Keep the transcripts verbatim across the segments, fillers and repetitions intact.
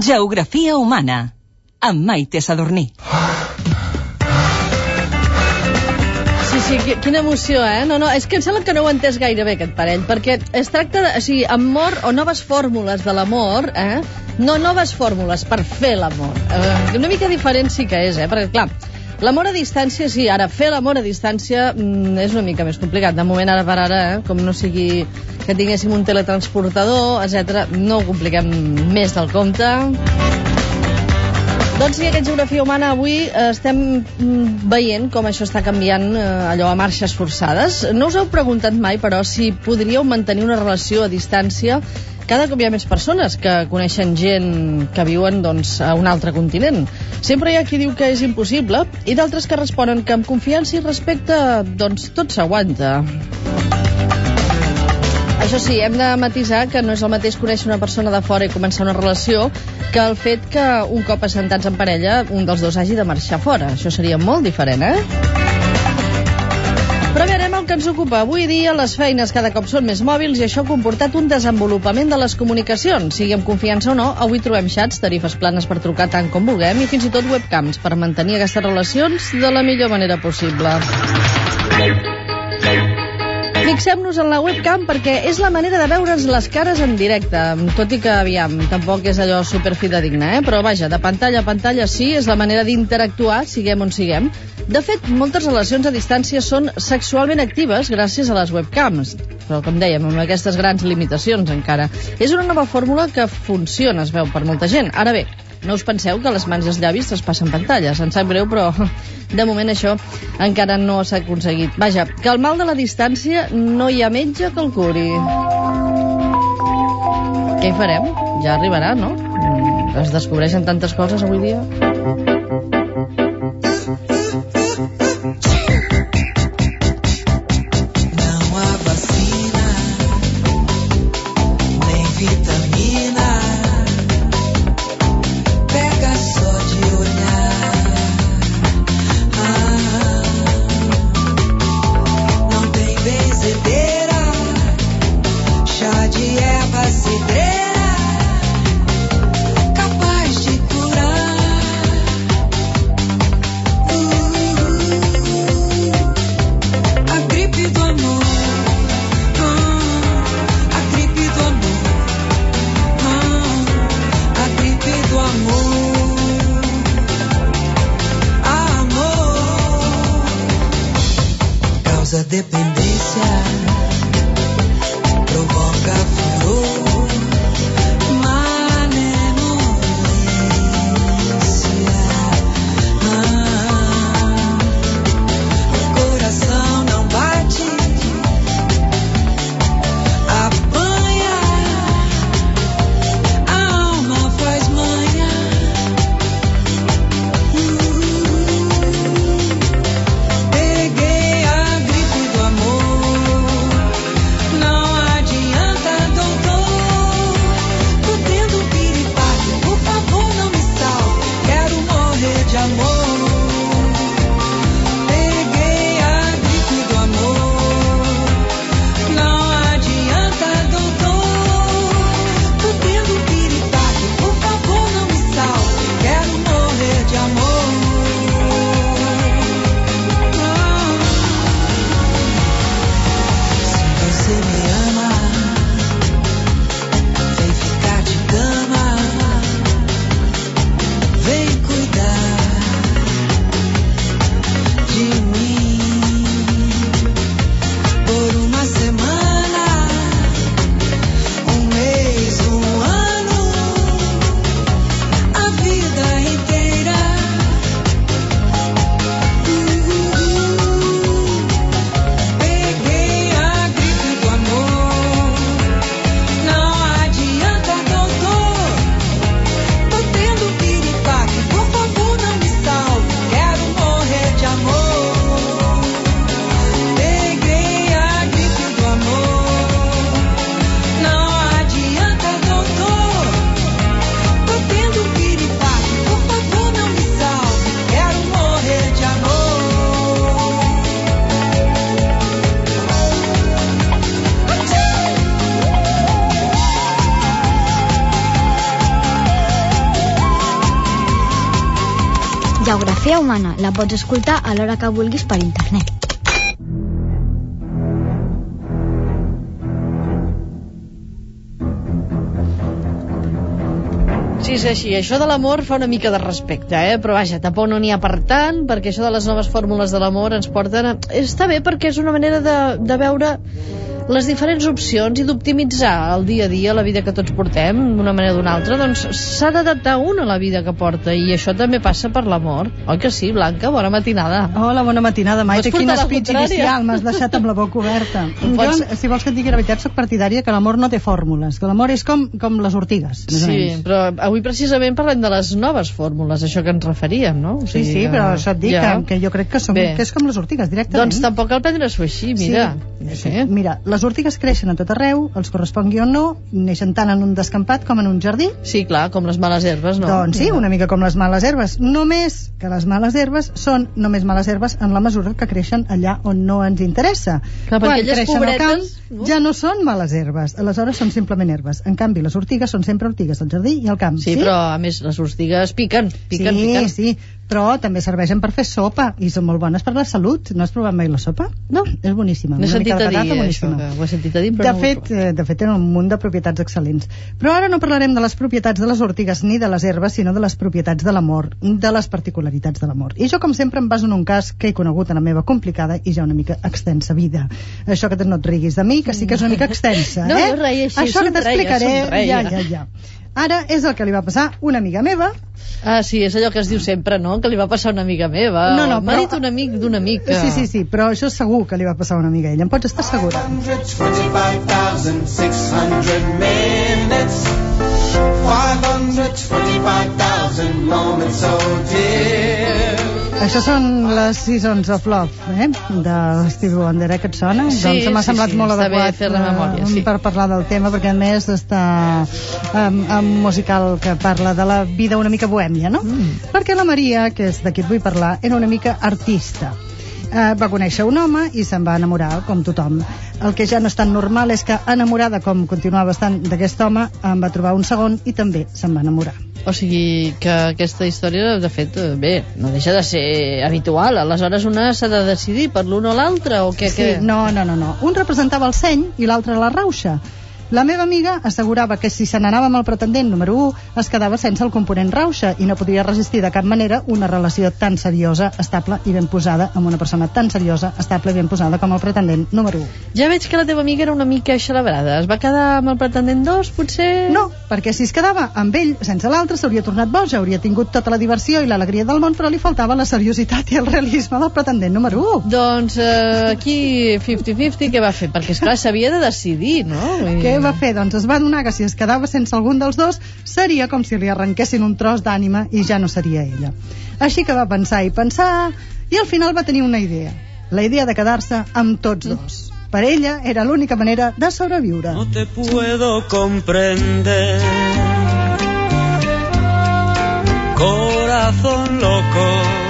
Geografia humana, amb Maite Sadurní. Sí, sí, quina emoció, eh? No, no, és que em sembla que no ho he entès gaire bé, aquest parell, perquè es tracta de, o sigui, amor o noves fórmules de l'amor, eh? No noves fórmules per fer l'amor. Eh, una mica diferent sí que és, eh? Perquè, clar, l'amor a distància, sí, ara fer l'amor a distància mm, és una mica més complicat. De moment, ara per ara, eh? Com no sigui que tinguéssim un teletransportador, etcètera, no ho compliquem més del compte. Doncs sí, aquest Geografia Humana avui estem veient com això està canviant eh, allò a marxes forçades. No us heu preguntat mai, però, si podríeu mantenir una relació a distància. Cada cop hi ha més persones que coneixen gent que viuen, doncs, a un altre continent. Sempre hi ha qui diu que és impossible i d'altres que responen que amb confiança i respecte, doncs, tot s'aguanta. Això sí, hem de matisar que no és el mateix conèixer una persona de fora i començar una relació que el fet que un cop assentats en parella un dels dos hagi de marxar fora. Això seria molt diferent, eh? Però veurem el que ens ocupa. Avui dia les feines cada cop són més mòbils i això ha comportat un desenvolupament de les comunicacions. Sigui amb confiança o no, avui trobem xats, tarifes planes per trucar tant com vulguem i fins i tot webcams per mantenir aquestes relacions de la millor manera possible. Fixem-nos en la webcam perquè és la manera de veure'ns les cares en directe, tot i que, aviam, tampoc és allò superfidedigne, eh? Però vaja, de pantalla a pantalla sí, és la manera d'interactuar, siguem on siguem. De fet, moltes relacions a distància són sexualment actives gràcies a les webcams, però, com dèiem, amb aquestes grans limitacions encara. És una nova fórmula que funciona, es veu, per molta gent. Ara bé, no us penseu que les mans i els llavis traspassen pantalles. Em sap greu, però de moment això encara no s'ha aconseguit. Vaja, que el mal de la distància no hi ha metge que el curi. Què hi farem? Ja arribarà, no? Es descobreixen tantes coses avui dia. Dependência provoca furor, malemolência. Ah, o coração não bate, apanha, a alma faz manha. Uh, peguei a gripe do amor. Geografia humana. La pots escoltar a l'hora que vulguis per internet. Sí, és així. Això de l'amor fa una mica de respecte, eh? Però vaja, tampoc no n'hi ha per tant, perquè això de les noves fórmules de l'amor ens porten a... Està bé perquè és una manera de, de veure les diferents opcions i d'optimitzar el dia a dia, la vida que tots portem, d'una manera o d'una altra. Doncs s'ha d'adaptar un a la vida que porta, i això també passa per l'amor. Oi que sí, Blanca? Bona matinada. Hola, bona matinada, Maite. M'has Quin portat la speech contrària. inicial, m'has deixat amb la boca oberta. Pots- Jo, si vols que et digui la veritat, soc partidària que l'amor no té fórmules, que l'amor és com, com les ortigues, més o Sí, menys. però avui precisament parlem de les noves fórmules, això que ens referíem, no? O Sí, sigui sí, que- però això et dic ja. que, que jo crec que, som, Bé. que és com les ortigues, directament. Doncs tampoc cal prendre-s'ho així, mira. Sí, Sí. sí. Mira, les ortigues creixen a tot arreu, els correspongui o no, neixen tant en un descampat com en un jardí. Sí, clar, com les males herbes, no? Doncs sí, Ja. una mica com les males herbes. Només que les males herbes són només males herbes en la mesura que creixen allà on no ens interessa. Clar, perquè Quan aquelles creixen al camp, pobretes, no? ja no són males herbes, aleshores són simplement herbes. En canvi, les ortigues són sempre ortigues al jardí i al camp. Sí, però a més les ortigues piquen, piquen, sí, piquen. sí, però també serveixen per fer sopa i són molt bones per la salut. No has provat mai la sopa? No. És boníssima. No he una sentit mica a de dir patata, això, boníssima. que ho he sentit a dir, però De no ho he fet, eh, de fet, tenen un munt de propietats excel·lents. Però ara no parlarem de les propietats de les ortigues ni de les herbes, sinó de les propietats de l'amor, de les particularitats de l'amor. I jo, com sempre, em baso en un cas que he conegut en la meva complicada i ja una mica extensa vida. Això que no et riguis de mi, que sí que és una mica extensa, No, eh? no reia així, Això que somreia, t'explicaré, somreia. ja, ja, ja. Ara és el que li va passar a una amiga meva. Ah, sí, és allò que es diu sempre, no? Que li va passar a una amiga meva. No, no, o m'ha però- dit un amic d'un amic que... Sí, sí, sí, però això segur que li va passar a una amiga ella. En pots estar segura. one hundred twenty-five thousand six hundred minutes, five hundred twenty-five thousand moments, oh dear. Això són les Seasons of Love, eh? de Stevie Wonder, eh? Que et sona? Sí, doncs m'ha sí, semblat sí, molt està bé adequat fer la memòria, eh, sí. per parlar del tema, perquè a més està um, un musical que parla de la vida una mica bohèmia, no? Mm. Perquè la Maria, que és de qui et vull parlar, era una mica artista. Uh, va conèixer un home i se'n va enamorar, com tothom. El que ja no és tan normal és que, enamorada com continuava estant d'aquest home, en va trobar un segon i també se'n va enamorar. O sigui, que aquesta història, de fet, eh, bé, no deixa de ser habitual. Aleshores una s'ha de decidir per l'un o l'altre, o què? Sí, què? no, no, no, no. Un representava el seny i l'altre la rauxa. La meva amiga assegurava que si se n'anava amb el pretendent número u es quedava sense el component rauxa i no podia resistir de cap manera una relació tan seriosa, estable i ben posada amb una persona tan seriosa, estable i ben posada com el pretendent número u. Ja veig que la teva amiga era una mica xalabrada. Es va quedar amb el pretendent dos, potser? No, perquè si es quedava amb ell sense l'altre s'hauria tornat boja, hauria tingut tota la diversió i l'alegria del món, però li faltava la seriositat i el realisme del pretendent número u. Doncs eh, aquí cinquanta cinquanta què va fer? Perquè, esclar, s'havia de decidir, no? I... Què va fer? Doncs es va adonar que si es quedava sense algun dels dos seria com si li arrenquessin un tros d'ànima i ja no seria ella. Així que va pensar i pensar i al final va tenir una idea. La idea de quedar-se amb tots dos. Per ella era l'única manera de sobreviure. No te puedo comprender, corazón loco.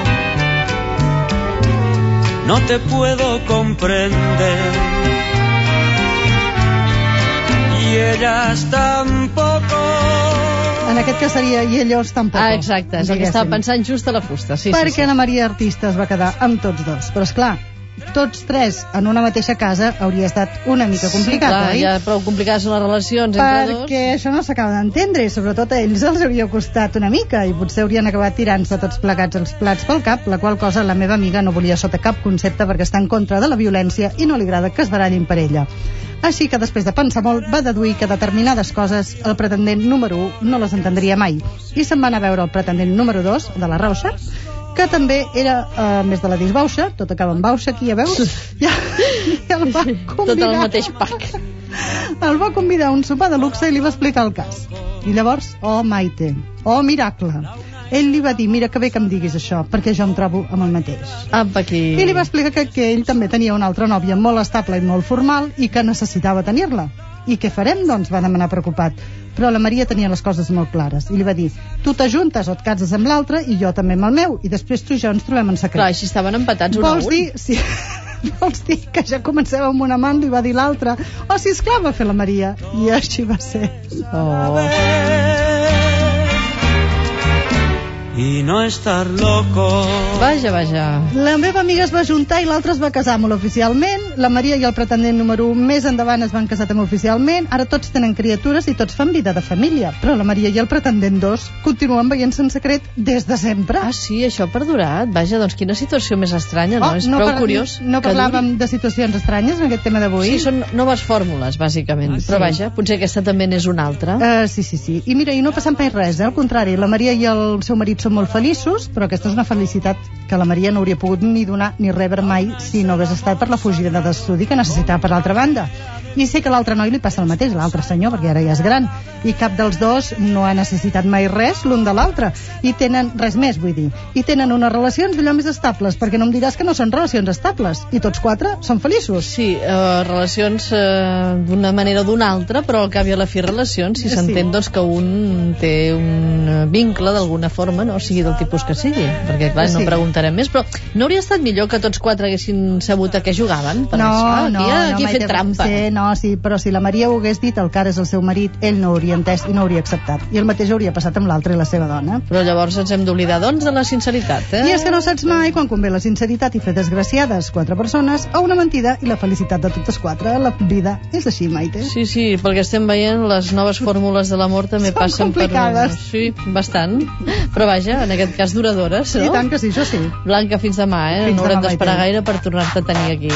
No te puedo comprender. Y ellas tampoco. En aquest cas seria i ellos tampoc. Ah, exacte, és el que estava pensant just a la fusta. Sí, Perquè sí, sí. la Maria Artista es va quedar amb tots dos. Però és clar, tots tres en una mateixa casa hauria estat una mica complicat, sí, clar, oi? ja prou complicades són les relacions entre dos. Perquè això no s'acaba d'entendre i sobretot a ells els hauria costat una mica i potser haurien acabat tirant-se tots plegats els plats pel cap, la qual cosa la meva amiga no volia sota cap concepte perquè està en contra de la violència i no li agrada que es barallin per ella. Així que després de pensar molt va deduir que determinades coses el pretendent número u no les entendria mai i se'n va anar a veure el pretendent número dos de la Rauxa, que també era, a uh, més de la disbauxa, tot acaba en bauxa aquí, ja veus? Ja, ja el va convidar. Tot el mateix pack. El va convidar a un sopar de luxe i li va explicar el cas. I llavors, oh Maite, oh miracle, ell li va dir, mira que bé que em diguis això, perquè jo em trobo amb el mateix. Apa, aquí. I li va explicar que, que ell també tenia una altra nòvia molt estable i molt formal i que necessitava tenir-la. I què farem, doncs? Va demanar preocupat. Però la Maria tenia les coses molt clares i li va dir, tu t'ajuntes o et cases amb l'altre i jo també amb el meu i després tu i jo ens trobem en secret. Clar, així estaven empatats un a un. Vols dir, sí, vols dir que ja comenceu amb una mà, li va dir l'altra. Oh, sí, esclar, va fer la Maria. I així va ser. Oh. y no estar loco. Vaja, vaja. La meva amiga es va juntar i l'altra es va casar molt oficialment. La Maria i el pretendent número un més endavant es van casar també oficialment. Ara tots tenen criatures i tots fan vida de família. Però la Maria i el pretendent dos continuen veient-se en secret des de sempre. Ah, sí, això ha perdurat. Vaja, doncs quina situació més estranya, no? Oh, És no prou par- curiós. No que parlàvem duri. de situacions estranyes en aquest tema d'avui. Sí, són noves fórmules, bàsicament. Ah, sí. Però vaja, potser aquesta també n'és una altra. Uh, sí, sí, sí. I mira, i no ha passat mai res, eh? Al contrari, la Maria i el seu marit són molt feliços, però aquesta és una felicitat que la Maria no hauria pogut ni donar ni rebre mai si no hagués estat per la fugida d'estudi que necessitava per l'altra banda. I sé que a l'altre noi li passa el mateix, l'altre senyor, perquè ara ja és gran, i cap dels dos no ha necessitat mai res l'un de l'altre, i tenen res més, vull dir, i tenen unes relacions allò més estables, perquè no em diràs que no són relacions estables, i tots quatre són feliços. Sí, eh, relacions eh, d'una manera o d'una altra, però al cap i a la fi relacions, si Sí. s'entén doncs que un té un eh, vincle d'alguna forma, no? O sigui del tipus que sigui, perquè clar, Sí. no preguntarem més, però no hauria estat millor que tots quatre haguessin sabut a què jugaven? Per No, això, no, aquí, ha- no, aquí ha Maite, fet trampa. Sí, no, sí, però si la Maria ho hagués dit, el que ara és el seu marit, ell no hauria entès i no hauria acceptat. I el mateix hauria passat amb l'altre i la seva dona. Però llavors ens hem d'oblidar, doncs, de la sinceritat, eh? I és que no saps mai quan convé la sinceritat i fer desgraciades quatre persones o una mentida i la felicitat de totes quatre. La vida és així, Maite. Sí, sí, perquè estem veient les noves fórmules de l'amor també Són passen complicades. per... Sí, bastant. Però vaja, en aquest cas duradores, no? I tant que sí, això sí. Blanca, fins demà, eh? Fins no haurem demà, d'esperar Maite. gaire per tornar-te a tenir aquí.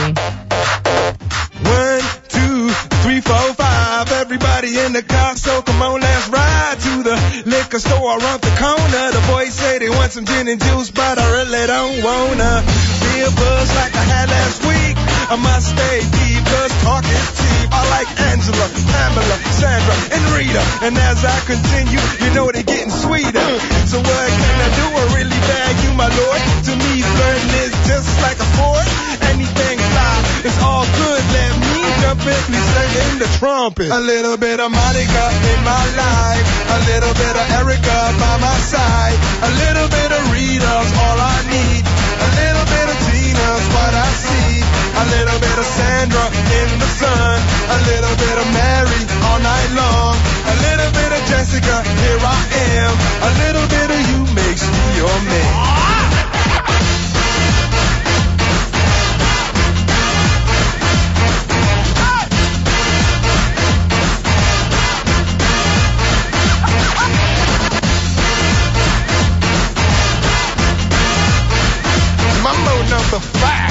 One, two, three, four, five. Everybody in the car, so come on, let's ride to the liquor store around the corner. The boys say they want some gin and juice, but I really don't wanna be a buzz like I had last week. I must stay deep, cause talk is cheap. I like Angela, Pamela, Sandra, and Rita. And as I continue, you know they're getting sweeter. So what can I do? I really bag you, my lord. To me, flirting is just like a sport. Anything fly, it's all good. Let me jump in, please sing in the trumpet. A little bit of Monica in my life. A little bit of Erica by my side. A little bit of Rita's all I need. A little bit of Tina's what I see. A little bit of Sandra in the sun. A little bit of Mary all night long. A little bit of Jessica, here I am. A little bit of you makes me your man. Mambo number five.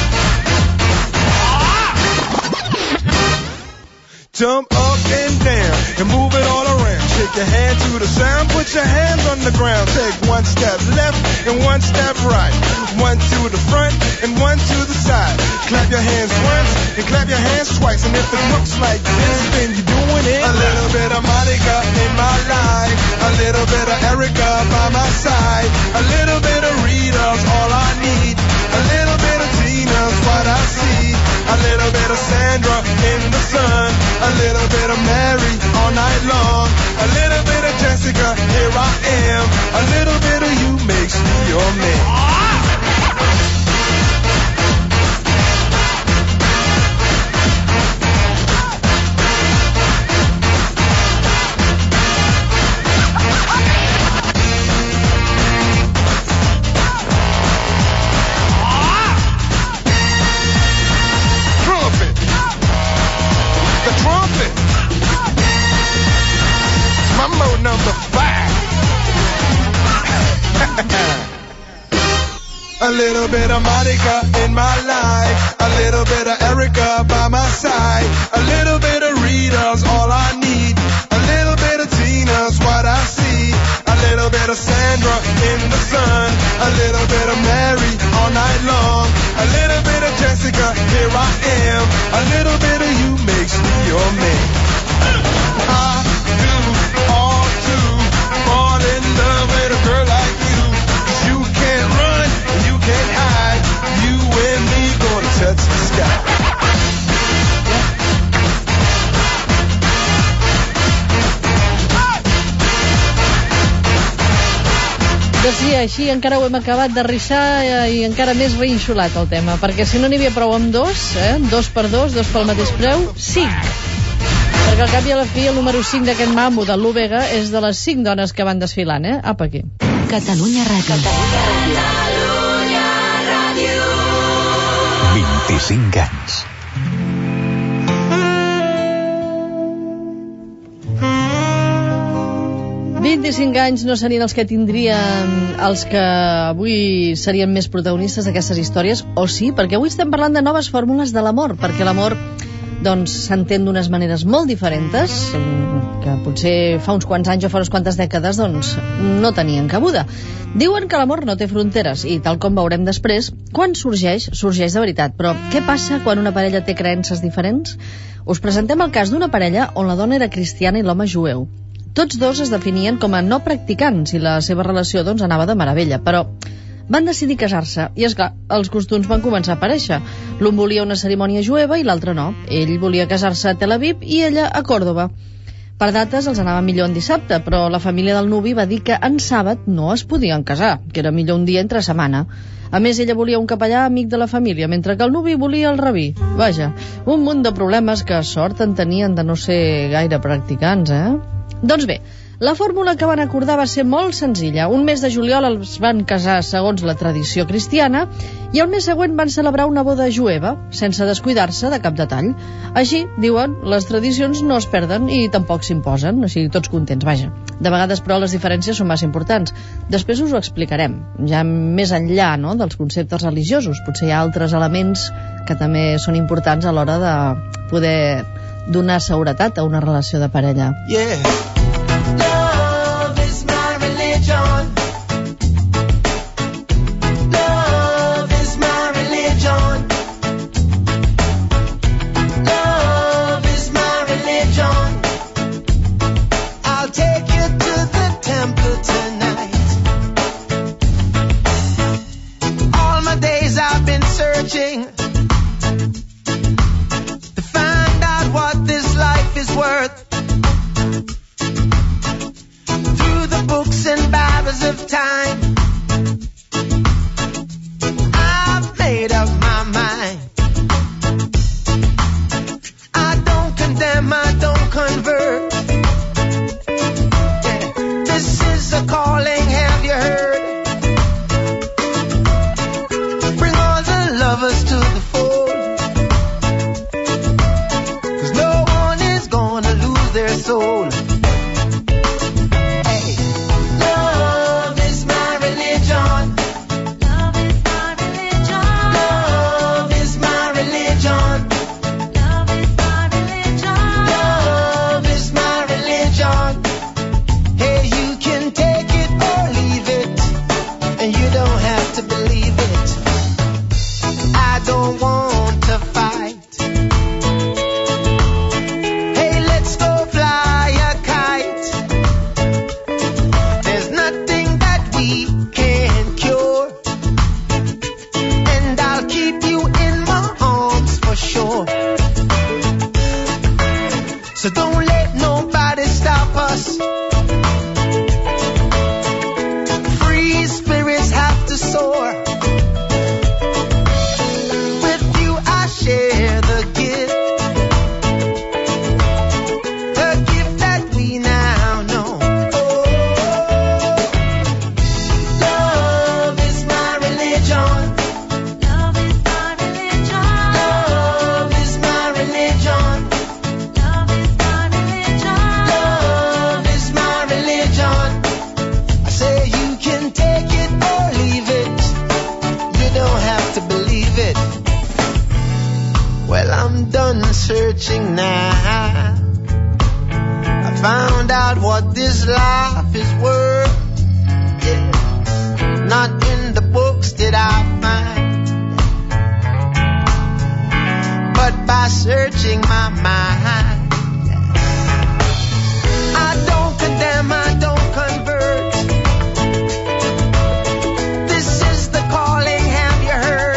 Jump up and down and move it all around. Shake your hand to the sound, put your hands on the ground. Take one step left and one step right. One to the front and one to the side. Clap your hands once and clap your hands twice. And if it looks like this, then you're doing it. A little bit of Monica in my life. A little bit of Erica by my side. A little bit of Rita's all I need. A little bit of Tina's what I see. A little bit of Sandra in the sun. A little bit of Mary all night long. A little bit of Jessica, here I am. A little bit of you makes me your man. Trumpet. The trumpet. Mambo number five. A little bit of Monica in my life. A little bit of Erica by my side. A little bit of Rita's all I need. A little bit of Tina's what I see. A little bit of Sandra in the sun. A little bit of Mary all night long. A little bit of Jessica, here I am. A little bit of you makes me your man. I do all to fall in love with a girl like you. 'Cause you can't run, you can't hide. You and me gonna touch the sky. Doncs sí, així encara ho hem acabat de rissar eh, i encara més reinxolat el tema, perquè si no n'hi havia prou amb dos, eh, dos per dos, dos pel mateix preu, cinc. Perquè al cap i a la fi el número cinc d'aquest mambo de l'U Vega és de les cinc dones que van desfilant, eh? Apa aquí. Catalunya Ràdio. Catalunya Ràdio. vint-i-cinc anys. vint-i-cinc anys no serien els que tindrien els que avui serien més protagonistes d'aquestes històries, o sí, perquè avui estem parlant de noves fórmules de l'amor, perquè l'amor doncs s'entén d'unes maneres molt diferents, que potser fa uns quants anys o fa unes quantes dècades doncs no tenien cabuda. Diuen que l'amor no té fronteres i, tal com veurem després, quan sorgeix, sorgeix de veritat. Però què passa quan una parella té creences diferents? Us presentem el cas d'una parella on la dona era cristiana i l'home jueu. Tots dos es definien com a no practicants i la seva relació doncs anava de meravella, però van decidir casar-se i, és clar, els costums van començar a aparèixer. L'un volia una cerimònia jueva i l'altre no. Ell volia casar-se a Tel Aviv i ella a Còrdova. Per dates els anava millor en dissabte, però la família del nuvi va dir que en sàbat no es podien casar, que era millor un dia entre setmana. A més, ella volia un capellà amic de la família, mentre que el nuvi volia el rabí. Vaja, un munt de problemes que sort en tenien de no ser gaire practicants, eh? Doncs bé, la fórmula que van acordar va ser molt senzilla. Un mes de juliol els van casar segons la tradició cristiana i el mes següent van celebrar una boda jueva, sense descuidar-se de cap detall. Així, diuen, les tradicions no es perden i tampoc s'imposen, així tots contents, vaja. De vegades, però, les diferències són massa importants. Després us ho explicarem, ja més enllà, no?, dels conceptes religiosos. Potser hi ha altres elements que també són importants a l'hora de poder donar seguretat a una relació de parella. Yeah. Love is my religion. Love is my religion. Love is my religion. I'll take you to the temple tonight. All my days I've been searching to find out what this life is worth. Through the books and Bibles of time, I've made up my mind. I don't condemn, I don't convert. Yeah. This is a calling, have you heard? Bring all the lovers to the fold, 'cause no one is gonna lose their soul. So don't let nobody stop us. Free spirits have to soar. With you I share the gift, the gift that we now know. Oh, love is my religion. Love is my religion. Love is my religion. Well, I'm done searching now. I found out what this life is worth. Yeah. Not in the books did I find, but by searching my mind. I don't condemn, I don't convert. This is the calling, have you heard?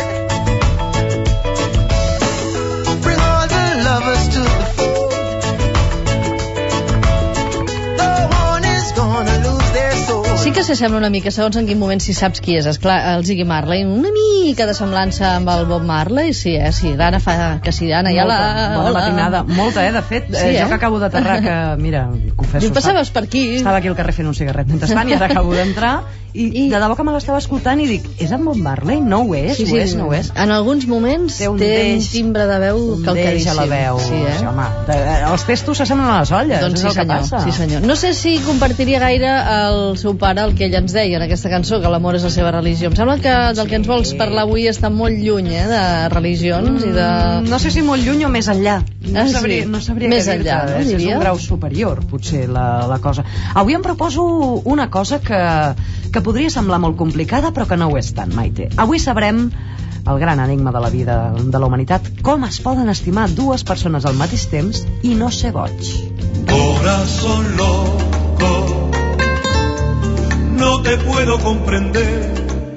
To the fold. No one is gonna lose their soul. Sí que s'assembla una mica, segons en quin moment si saps qui és. Esclar, el Ziggy Marley, una mica de semblança amb el Bob Marley, sí, eh? Sí, Anna fa que sí, Anna, ja la... Bona matinada, molta, eh? De fet, sí, eh? jo que acabo d'aterrar, que, mira, confesso... Diu, passaves per aquí. Estava aquí al carrer fent un cigarret mentrestant i ara acabo d'entrar I, I de debò que me l'estava escoltant i dic, és en Bob Marley? No ho és, sí, ho sí, és, no ho és. En alguns moments té un, té deix, un timbre de veu un calcadíssim. Un deix a la veu, sí, eh? sí, home. De, els testos s'assemblen a les olles, doncs és sí, el que senyor, passa. sí, senyor. No sé si compartiria gaire el seu pare el que ell ens deia en aquesta cançó, que l'amor és la seva religió. Em sembla que del que ens vols parlar avui està molt lluny, eh, de religions i de... No sé si molt lluny o més enllà. No ah, sabria, sí. no sabria més què dir-te, enllà, no, eh? diria? És un grau superior, potser, la, la cosa. Avui em proposo una cosa que, que podria semblar molt complicada, però que no ho és tant, Maite. Avui sabrem el gran enigma de la vida de la humanitat, com es poden estimar dues persones al mateix temps i no ser boig. Corazón loco, no te puedo comprender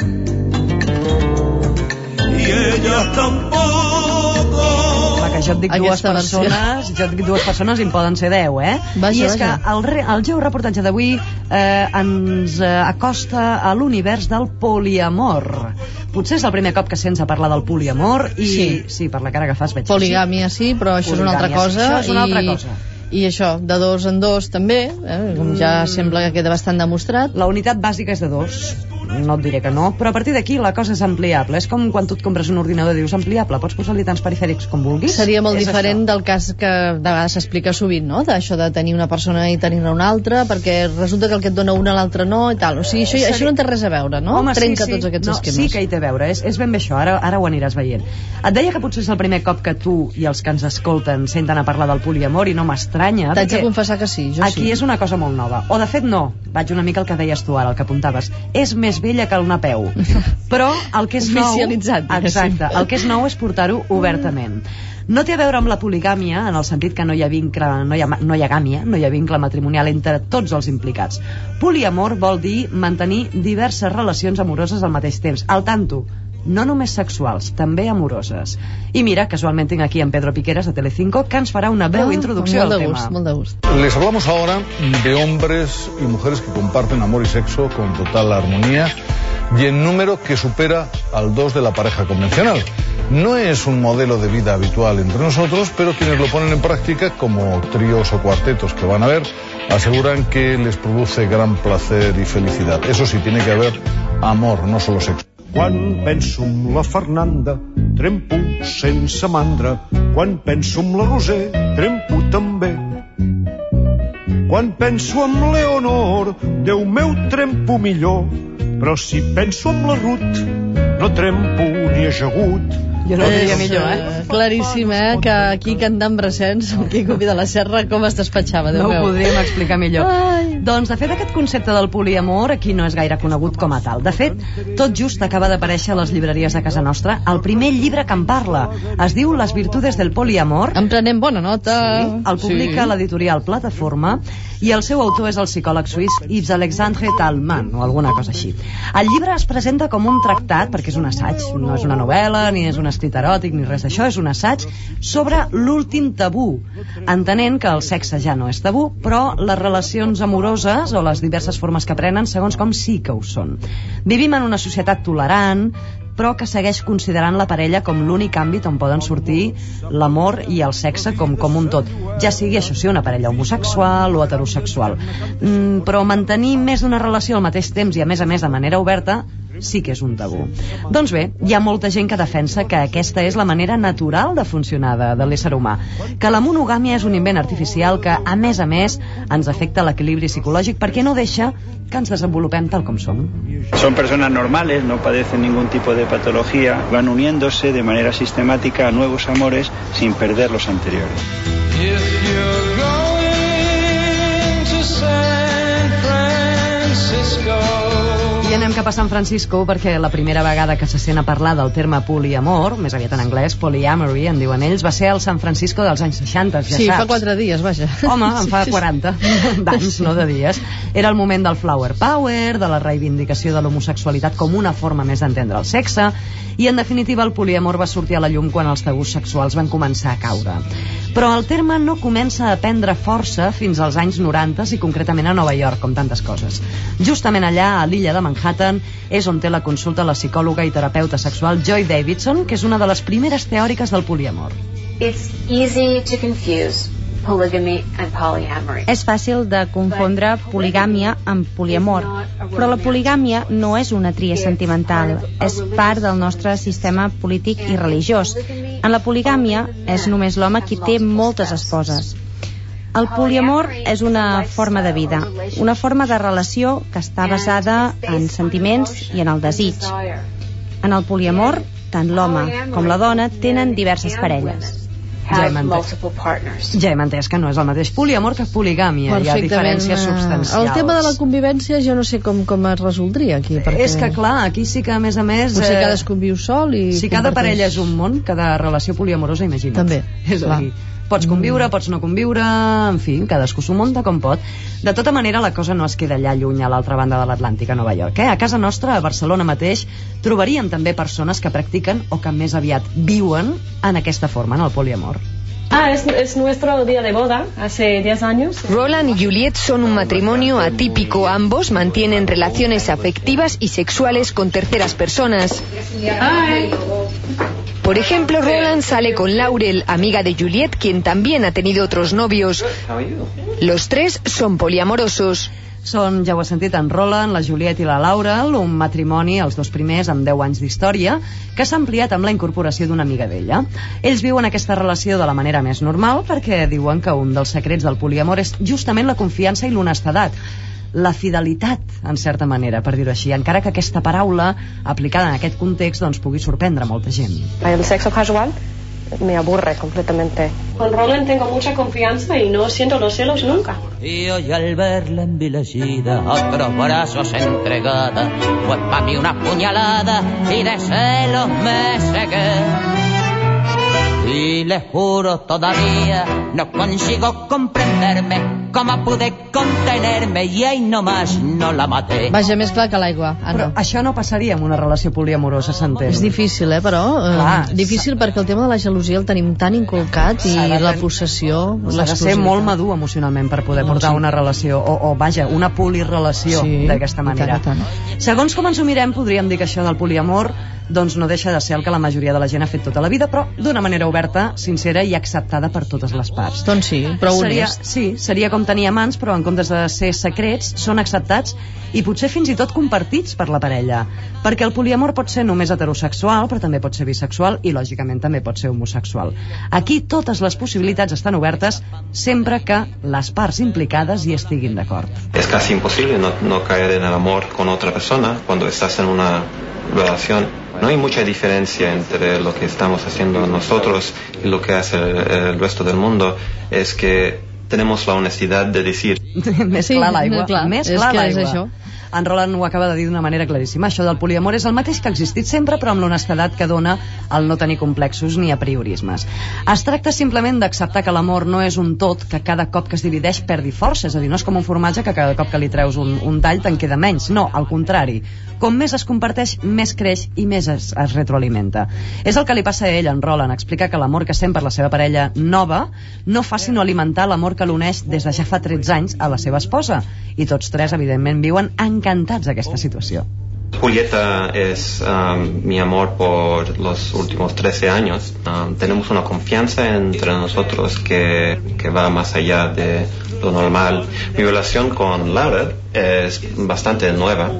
y ella tampoco. Clar, que jo et dic dues persones, jo et dic dues persones i en poden ser deu, eh? Vaja, I és vaja. que el, re, el georeportatge d'avui eh, ens eh, acosta a l'univers del poliamor. Potser és el primer cop que sents a parlar del poliamor i... Sí, sí per la cara que fas veig Poligàmia sí, però això és una altra cosa. Això és una altra i... cosa. I això, de dos en dos també, eh? Com ja mm. sembla que queda bastant demostrat. La unitat bàsica és de dos, no et diré que no, però a partir d'aquí la cosa és ampliable. És com quan tu et compres un ordinador i dius ampliable, pots posar-li tants perifèrics com vulguis. Seria molt és diferent això. Del cas que de vegades s'explica sovint, no? D'això de tenir una persona i tenir-ne una altra, perquè resulta que el que et dona una l'altre no i tal. O sigui, això, Seria... això no té res a veure, no? Home, trenca sí, sí. tots aquests no, esquemes. Sí que hi té a veure, és, és ben bé això, ara, ara ho aniràs veient. Et deia que potser és el primer cop que tu i els que ens escolten senten a parlar del poliamor i no m'estranya. T'haig de confessar que sí, jo aquí sí. és una cosa molt nova. O de fet no, vaig una mica al que deies tu ara, el que apuntaves. És més vella que el napeu. Però el que és nou... Oficialitzat, exacte, el que és nou és portar-ho obertament. No té a veure amb la poligàmia, en el sentit que no hi ha vincle, no hi ha, no hi ha gàmia, no hi ha vincle matrimonial entre tots els implicats. Poliamor vol dir mantenir diverses relacions amoroses al mateix temps. Al tanto, no només sexuals, també amoroses. I mira, casualment tinc aquí en Pedro Piqueras de Telecinco, que ens farà una breu oh, introducció al tema. Gust, molt de gust. Les hablamos ahora de hombres y mujeres que comparten amor y sexo con total armonía y en número que supera al dos de la pareja convencional. No es un modelo de vida habitual entre nosotros, pero quienes lo ponen en práctica, como tríos o cuartetos que van a ver, aseguran que les produce gran placer y felicidad. Eso sí, tiene que haber amor, no solo sexo. Quan penso en la Fernanda, trempo sense mandra. Quan penso en la Roser, trempo també. Quan penso en Leonor, Déu meu, trempo millor. Però si penso en la Ruth, no trempo ni ajagut. Jo no ho diria millor, eh? Claríssim, eh? Que aquí cantant Brassens, el Quico de la Serra, com es despatxava, Déu meu. No ho meu. podríem explicar millor. Ai. Doncs, de fet, aquest concepte del poliamor aquí no és gaire conegut com a tal. De fet, tot just acaba d'aparèixer a les llibreries de casa nostra el primer llibre que en parla. Es diu Les virtudes del poliamor. En prenem bona nota. Sí, el publica sí. l'editorial Plataforma i el seu autor és el psicòleg suís Yves Alexandre Talman, o alguna cosa així. El llibre es presenta com un tractat, perquè és un assaig, no és una novel·la, ni és un escrit eròtic, ni res d'això, és un assaig sobre l'últim tabú, entenent que el sexe ja no és tabú, però les relacions amoroses o les diverses formes que prenen, segons com sí que ho són. Vivim en una societat tolerant, però que segueix considerant la parella com l'únic àmbit on poden sortir l'amor i el sexe com, com un tot, ja sigui això sí una parella homosexual o heterosexual. Mm, però mantenir més d'una relació al mateix temps i a més a més de manera oberta sí que és un tabú. Doncs bé, hi ha molta gent que defensa que aquesta és la manera natural de funcionar de, de l'ésser humà, que la monogàmia és un invent artificial que, a més a més, ens afecta l'equilibri psicològic perquè no deixa que ens desenvolupem tal com som. Son personas normales, no padecen ningún tipo de patología, van uniéndose de manera sistemática a nuevos amores sin perder los anteriores. If you're going to San Francisco. I anem cap a San Francisco perquè la primera vegada que se sent a parlar del terme poliamor, més aviat en anglès, polyamory, en diuen ells, va ser al San Francisco dels anys seixanta, ja sí, saps. fa quatre dies, vaja. Home, en fa quaranta d'anys, no de dies. Era el moment del flower power, de la reivindicació de l'homosexualitat com una forma més d'entendre el sexe, i en definitiva el poliamor va sortir a la llum quan els tabús sexuals van començar a caure. Però el terme no comença a prendre força fins als anys noranta i concretament a Nova York, com tantes coses. Justament allà, a l'illa de Manhattan, és on té la consulta la psicòloga i terapeuta sexual Joy Davidson, que és una de les primeres teòriques del poliamor. It's easy to confuse polygamy and polyamory. És fàcil de confondre poligàmia amb poliamor, però la poligàmia no és una tria sentimental, és part del nostre sistema polític i religiós. En la poligàmia és només l'home qui té moltes esposes. El poliamor és una forma de vida, una forma de relació que està basada en sentiments i en el desig. En el poliamor, tant l'home com la dona tenen diverses parelles. Ja hem, entès. ja hem entès que no és el mateix poliamor que poligàmia, hi ha diferències substancials. El tema de la convivència jo no sé com, com es resoldria aquí, perquè... És que clar, aquí sí que a més a més potser eh... cadascú viu sol i si cada parella és un món, cada relació poliamorosa, imagina't. També, és a dir, pots conviure, pots no conviure, en fi, cadascú s'ho munta com pot. De tota manera, la cosa no es queda allà lluny a l'altra banda de l'Atlàntic, a Nova York. Eh? A casa nostra, a Barcelona mateix, trobaríem també persones que practiquen o que més aviat viuen en aquesta forma, en el poliamor. Ah, es, es nuestro día de boda, hace diez años. Roland y Juliette son un matrimonio atípico. Ambos mantienen relaciones afectivas y sexuales con terceras personas. Hi. Por ejemplo, Roland sale con Laurel, amiga de Juliette, quien también ha tenido otros novios. Los tres son poliamorosos. Són, ja ho has sentit, en Roland, la Juliette i la Laurel, un matrimoni, els dos primers, amb deu anys d'història, que s'ha ampliat amb la incorporació d'una amiga d'ella. Ells viuen aquesta relació de la manera més normal perquè diuen que un dels secrets del poliamor és justament la confiança i l'honestedat. La fidelitat, en certa manera, per dir-ho així, encara que aquesta paraula, aplicada en aquest context, doncs pugui sorprendre molta gent. El sexo casual me aburre completamente. Con Roland tengo mucha confianza y no siento los celos nunca. Y hoy al verla envillecida, a otros brazos entregada, fue para mí una puñalada y de celos me cegué. Y le juro todavía no consigo comprenderme cómo pude contenerme i ahí nomás no la maté. Vaja, més clar que l'aigua. Ah, però no. Això no passaria en una relació poliamorosa, s'entén. És difícil, eh, però eh, difícil perquè el tema de la gelosia el tenim tan inculcat i la possessió, s'ha de ser molt madur emocionalment per poder portar una relació o, o vaja, una polirelació sí, d'aquesta manera. Tant, tant. Segons com ens ho mirem, podríem dir que això del poliamor doncs no deixa de ser el que la majoria de la gent ha fet tota la vida, però d'una manera oberta, sincera i acceptada per totes les parts. Doncs sí, però seria, honest. Sí, seria com tenir amants, però en comptes de ser secrets, són acceptats i potser fins i tot compartits per la parella. Perquè el poliamor pot ser només heterosexual, però també pot ser bisexual i, lògicament, també pot ser homosexual. Aquí totes les possibilitats estan obertes sempre que les parts implicades hi estiguin d'acord. Es casi imposible no, no caer en el amor con otra persona cuando estás en una relación. No hay mucha diferencia entre lo que estamos haciendo nosotros y lo que hace el, el resto del mundo. Es que tenemos la honestidad de decir... Més sí, clar l'aigua. Clar. Més És clar que l'aigua. és això. En Roland ho acaba de dir d'una manera claríssima. Això del poliamor és el mateix que ha existit sempre, però amb l'honestedat que dona el no tenir complexos ni apriorismes. Es tracta simplement d'acceptar que l'amor no és un tot que cada cop que es divideix perdi força. És a dir, no és com un formatge que cada cop que li treus un, un tall te'n queda menys. No, al contrari. Com més es comparteix, més creix i més es, es retroalimenta. És el que li passa a ell, en Roland. Explica que l'amor que sent per la seva parella nova no fa sinó alimentar l'amor que l'uneix des de ja fa tretze anys a la seva esposa. I tots tres, evidentment, viuen encantats d'aquesta situació. Julieta es um, mi amor por los últimos trece años. Um, tenemos una confianza entre nosotros que, que va más allá de lo normal. Mi relación con Laura es bastante nueva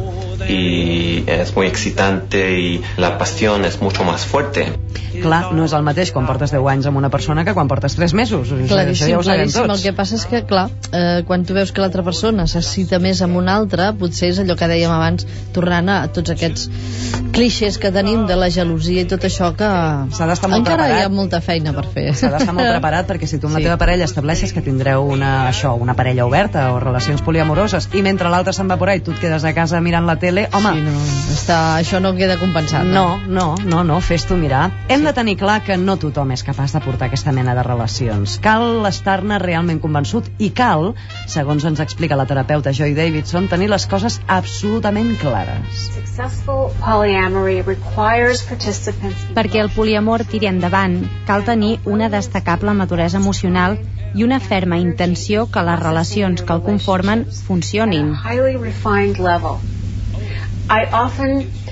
y es muy excitante y la pasión es mucho más fuerte. Clar, no és el mateix quan portes deu anys amb una persona que quan portes tres mesos. Claríssim, ja ho sabem claríssim. tots. El que passa és que, clar, eh, quan tu veus que l'altra persona s'excita més amb una altra, potser és allò que dèiem abans, tornant a tots aquests clixés que tenim de la gelosia i tot això, que encara preparat. hi ha molta feina per fer. S'ha d'estar molt preparat, perquè si tu amb la Sí. teva parella estableixes que tindreu una, això, una parella oberta o relacions poliamoroses i mentre l'altre se'n va por ahí tu et quedes a casa mirant la tele, home... Sí, no, està, això no queda compensat. No, no, no, no, fes-t'ho mirar. Hem de tenir clar que no tothom és capaç de portar aquesta mena de relacions. Cal estar-ne realment convençut i cal, segons ens explica la terapeuta Joy Davidson, tenir les coses absolutament clares. Successful polyamory requires participants. Perquè el poliamor tiri endavant, cal tenir una destacable maduresa emocional i una ferma intenció que les relacions que el conformen funcionin. Highly refined level. I often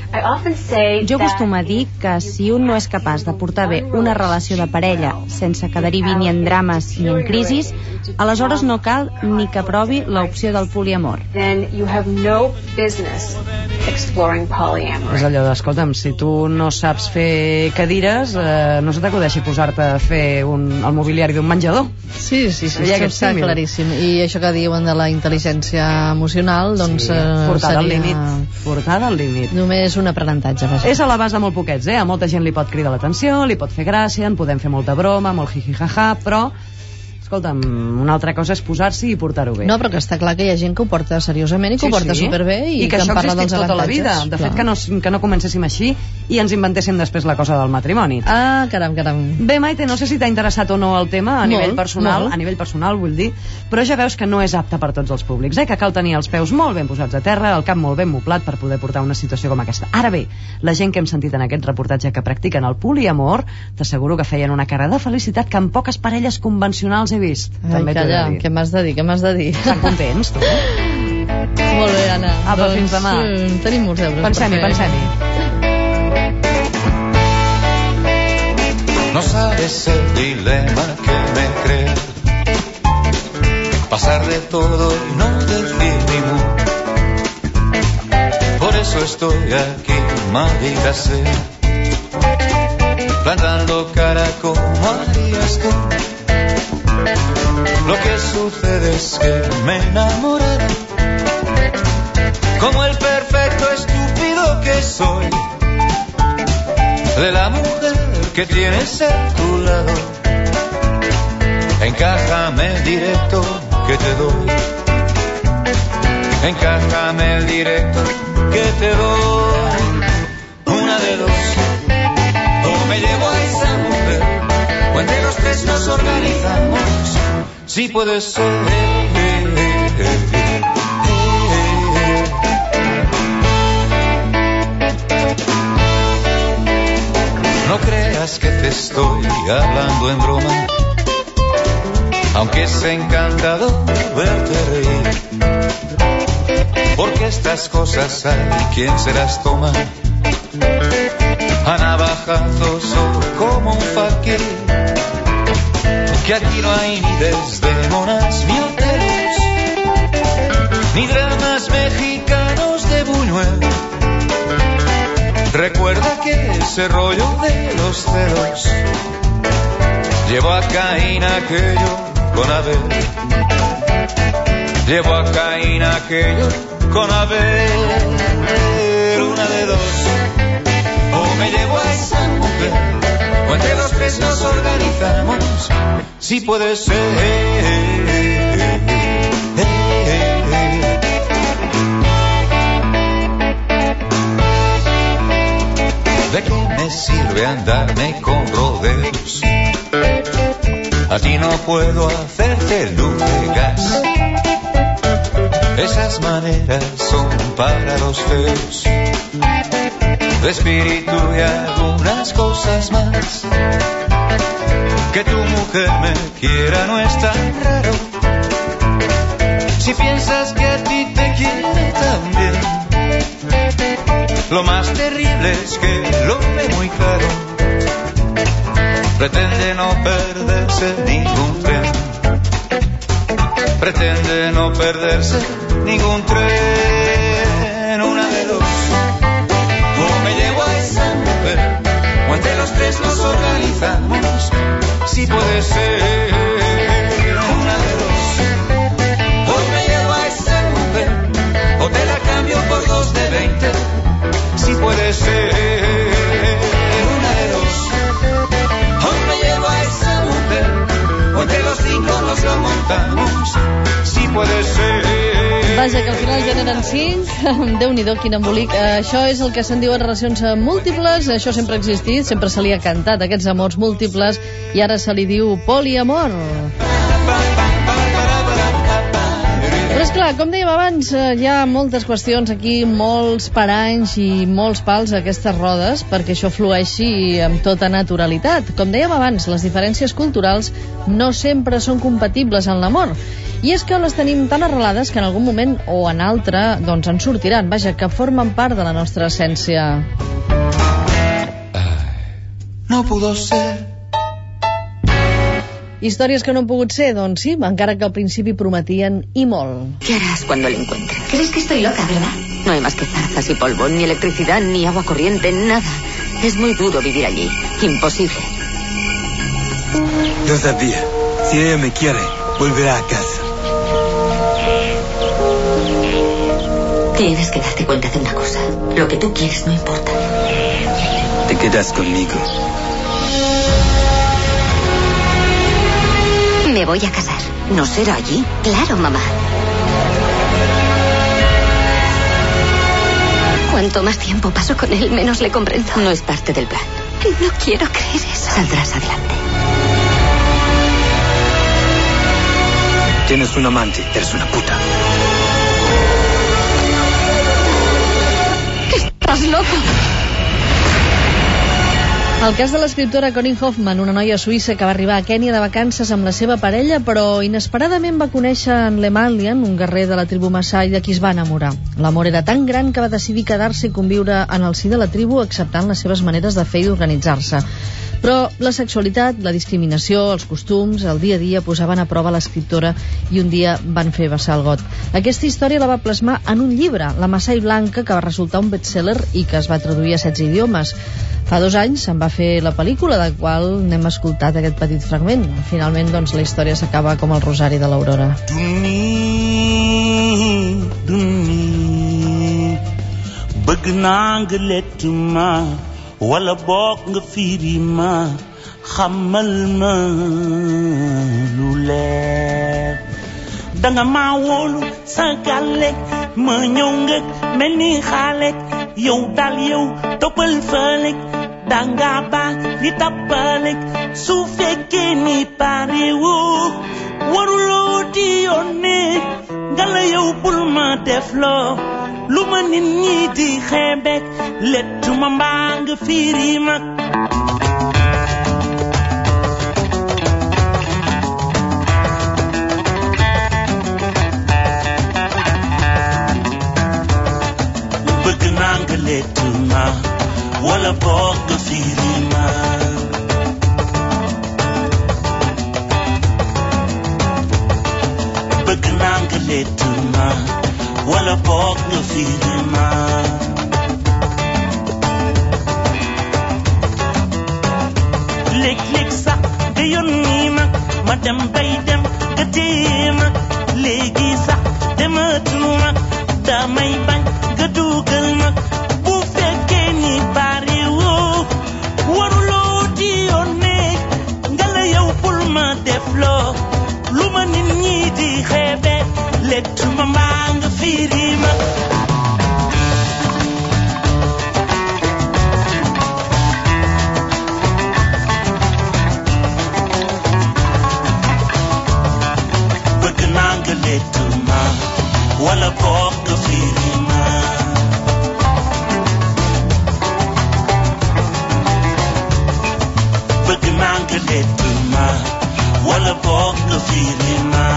Jo acostumo a dir que si un no és capaç de portar bé una relació de parella sense que derivi ni en drames ni en crisis, aleshores no cal ni que provi l'opció del poliamor. then you have no business exploring polyamory. És allò d'escolta'm, si tu no saps fer cadires, eh, no se t'acudeixi posar-te a fer un, el mobiliari d'un menjador. Sí, sí, sí, Seria això aquest està símil. claríssim. I això que diuen de la intel·ligència emocional, doncs Sí, eh, portada al seria límit. Portada al límit. només un aprenentatge. Vaja. És a l'abast de molt poquets, eh? A molta gent li pot cridar l'atenció, li pot fer gràcia, en podem fer molta broma, molt jiji-jaja, però escolta'm, una altra cosa és posar-s'hi i portar-ho bé. No, però que està clar que hi ha gent que ho porta seriosament i que ho porta superbé i, I que, que en això parla existeix dels tota la avantatges. vida. De Clar. fet, que no, que no comencéssim així i ens inventéssim després la cosa del matrimoni. Ah, caram, caram. Bé, Maite, no sé si t'ha interessat o no el tema a Molt, nivell personal, molt. a nivell personal vull dir, però ja veus que no és apte per tots els públics, eh? Que cal tenir els peus molt ben posats a terra, el cap molt ben moblat per poder portar una situació com aquesta. Ara bé, la gent que hem sentit en aquest reportatge que practiquen el poliamor, t'asseguro que feien una cara de felicitat que en poques parelles convencionals he vist. Ai, També t'ho he de calla, dir. què m'has de dir, què m'has de dir? Estan contents, tu? Molt bé, Anna. Apa, doncs, fins demà. eh, Tenim molts deures. Pensem-hi, per fer. pensem-hi. No sabes el dilema que me crea pasar de todo y no decir ni mu. Por eso estoy aquí, maldita sea, plantando cara como harías tú. Lo que sucede es que me enamoré como el perfecto estúpido que soy de la mujer que tienes a tu lado. Encájame el directo que te doy, encájame el directo que te doy. Una de dos, o me llevo a esa mujer, o entre los tres nos organizamos. Si puede ser. No creas que te estoy hablando en broma, aunque es encantador verte reír, porque estas cosas hay quien se las toma a navajazos o como un fakir, que aquí no hay ni desdemonas ni hoteles, ni dramas mexicanos de Buñuel. Recuerda que ese rollo de los celos llevó a Caín aquello con Abel, llevó a Caín aquello con Abel. Una de dos, o me llevo a esa mujer, o entre los tres nos organizamos. Si puede ser. ¿De qué me sirve andarme con rodeos? A ti no puedo hacerte luz de gas. Esas maneras son para los feos. De espíritu y algunas cosas más. Que tu mujer me quiera no es tan raro. Si piensas que a ti te quiere también. Lo más terrible es que lo ve muy claro. Pretende no perderse ningún tren. Pretende no perderse ningún tren. Una de dos, o me llevo a esa mujer, o entre los tres nos organizamos. Si puede ser. Una de dos, o me llevo a esa mujer, o te la cambio por dos de veinte. Si puede ser. Una de dos, o me llevo a esa mujer, o entre los cinco nos lo montamos. Si puede ser. Vaja, que al final generen cinc. Déu-n'hi-do, quin embolic. Eh, això és el que se'n diuen relacions eh, múltiples. Això sempre ha existit, sempre se li ha cantat, aquests amors múltiples, i ara se li diu poliamor. Però és que Clar, com dèiem abans, hi ha moltes qüestions aquí, molts paranys i molts pals a aquestes rodes perquè això flueixi amb tota naturalitat. Com dèiem abans, les diferències culturals no sempre són compatibles en l'amor. I és que les tenim tan arrelades que en algun moment o en altre doncs en sortiran, vaja, que formen part de la nostra essència. No pudo ser. Històries que no han pogut ser, doncs sí, encara que al principi prometien i molt. ¿Qué harás cuando le encuentres? ¿Crees que estoy loca, verdad? No hay más que zarzas y polvo, ni electricidad, ni agua corriente, nada. Es muy duro vivir allí. Imposible. Yo sabía. Si ella me quiere, volverá a casa. Tienes que darte cuenta de una cosa. Lo que tú quieres no importa. Te quedas conmigo. Me voy a casar. ¿No será allí? Claro, mamá. Cuanto más tiempo paso con él, menos le comprendo. No es parte del plan. No quiero creer eso. Saldrás adelante. Tienes un amante, eres una puta. ¡Estás loco! El cas de l'escriptora Connie Hoffman, una noia suïssa que va arribar a Kènia de vacances amb la seva parella, però inesperadament va conèixer en Lemalian, un guerrer de la tribu Maasai, de qui es va enamorar. L'amor era tan gran que va decidir quedar-se i conviure en el si de la tribu, acceptant les seves maneres de fer i d'organitzar-se. Però la sexualitat, la discriminació, els costums, el dia a dia posaven a prova l'escriptora i un dia van fer vessar el got. Aquesta història la va plasmar en un llibre, La Maasai Blanca, que va resultar un bestseller i que es va traduir a setze idiomes. Fa dos anys se'n va fer la pel·lícula, del qual n'hem escoltat aquest petit fragment. Finalment, doncs, la història s'acaba com el Rosari de l'Aurora. Duni, duni, bëgg naa nga lettu ma wala boog nga fiiri ma xamal ma lu leer. Danga ma wóolu sa gàllek ma ñëw nga mel ni xaalek yow dal yow toppal fëlek danga baax li tappalek su fekkee ni pare woo waruloo di yónnee ngala yow bul ma def loo lu ma nit ñi di xeebek lettu ma mbaa nga fiiri mag. Bëgg naa nga lettu ma wala boog nga fiiri ma. Bëgg naa nga lettu ma wala boog nga fiiri ma. Léeg-léeg sax nga yónni ma ma dem bay dem nga téye ma léegi sax dematuma damay bañ nga dugal ma bu fekkee ni bari woo waruloo di yónnee nga la yow bul ma def loo lu ma nit ñi di xeebe lettu ma mbaa nga fiiri ma. Bëgg naa nga lettu ma wala boog nga fiiri ma. Bëgg naa nga lettu ma wala boog nga fiiri ma.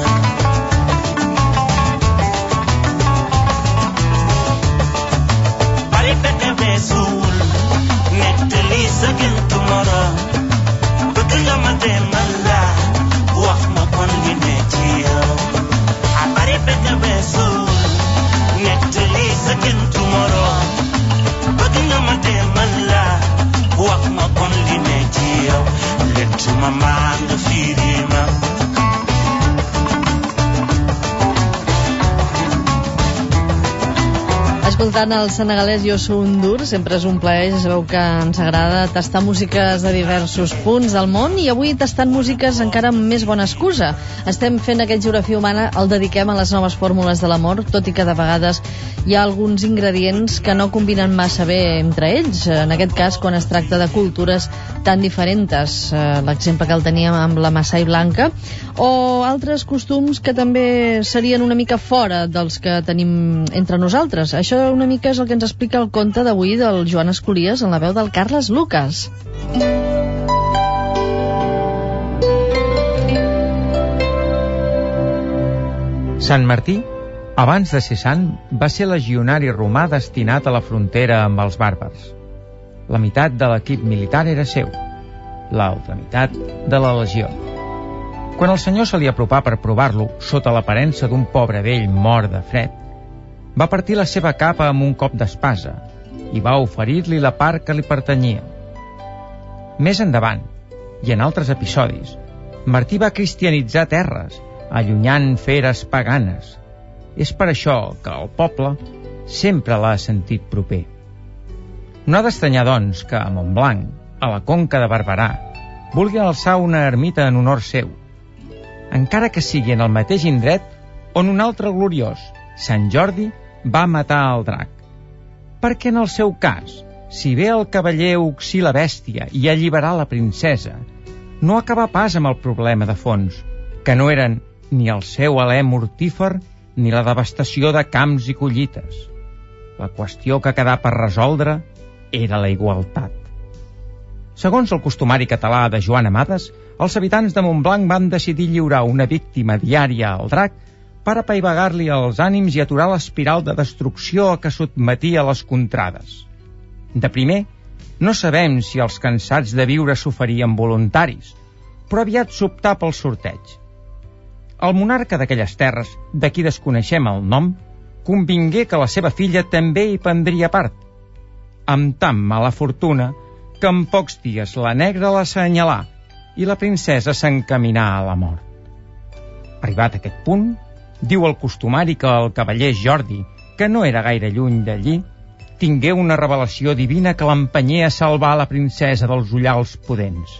Bari bete weesuwul nettali sa géntu moroom. Bëgg nga ma demal la wax ma kon li ne ci yow. Bari bete weesuwul nettali sa géntu moroom. Bëgg nga ma demal la wax ma kon li ne ci yow. Lettu ma maa nga fiiri ma. escoltant el senegalès Youssou N'Dour. Sempre és un plaer, ja sabeu que ens agrada tastar músiques de diversos punts del món, i avui tastant músiques encara amb més bona excusa. Estem fent aquest Geografia Humana, el dediquem a les noves fórmules de l'amor, tot i que de vegades hi ha alguns ingredients que no combinen massa bé entre ells, en aquest cas quan es tracta de cultures tan diferents, l'exemple que el teníem amb la Maasai Blanca, o altres costums que també serien una mica fora dels que tenim entre nosaltres. Això una mica és el que ens explica el conte d'avui del Joan Escolies en la veu del Carles Lucas. Sant Martí, abans de ser sant, va ser legionari romà destinat a la frontera amb els bàrbars. La meitat de l'equip militar era seu, l'altra meitat de la legió. Quan el senyor se li apropà per provar-lo, sota l'aparença d'un pobre vell mort de fred, va partir la seva capa amb un cop d'espasa i va oferir-li la part que li pertanyia. Més endavant, i en altres episodis, Martí va cristianitzar terres, allunyant feres paganes. És per això que el poble sempre l'ha sentit proper. No ha d'estranyar, doncs, que a Montblanc, a la Conca de Barberà, vulgui alçar una ermita en honor seu, encara que sigui en el mateix indret on un altre gloriós, Sant Jordi, va matar el drac. Perquè en el seu cas, si bé el cavaller uccir la bèstia i alliberar la princesa, no acaba pas amb el problema de fons, que no eren ni el seu alè mortífer ni la devastació de camps i collites. La qüestió que quedà per resoldre era la igualtat. Segons el costumari català de Joan Amades, els habitants de Montblanc van decidir lliurar una víctima diària al drac per apaivagar-li els ànims i aturar l'espiral de destrucció a què sotmetia les contrades. De primer, no sabem si els cansats de viure s'oferien voluntaris, però aviat s'optà pel sorteig. El monarca d'aquelles terres, de qui desconeixem el nom, convingué que la seva filla també hi prendria part, amb tan mala fortuna que en pocs dies la negra l'assenyalà i la princesa s'encaminà a la mort. Arribat a aquest punt, diu el costumari que el cavaller Jordi, que no era gaire lluny d'allí, tingué una revelació divina que l'empenyé a salvar la princesa dels ullals pudents.